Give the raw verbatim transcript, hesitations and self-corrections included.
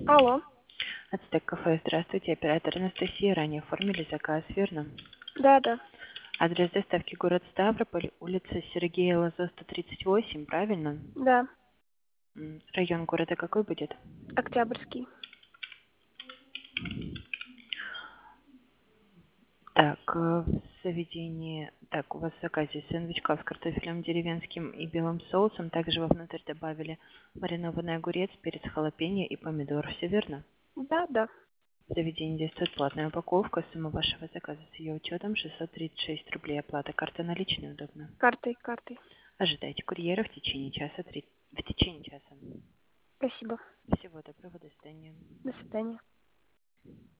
Алло. Ацтек кафе, здравствуйте, оператор Анастасия, ранее оформили заказ, верно? Да, да. Адрес доставки город Ставрополь, улица Сергея Лазо, сто тридцать восемь, правильно? Да. М, Район города какой будет? Октябрьский. Так, э, в заведении, так, у вас в заказе сэндвичка с картофелем деревенским и белым соусом, также вовнутрь добавили маринованный огурец, перец халапеньо и помидор, все верно? Да, да. В заведении действует платная упаковка, сумма вашего заказа с ее учетом шестьсот тридцать шесть рублей, оплата карта наличная удобно. Картой, картой. Ожидайте курьера в течение часа, три... в течение часа. Спасибо. Всего доброго, до свидания. До свидания.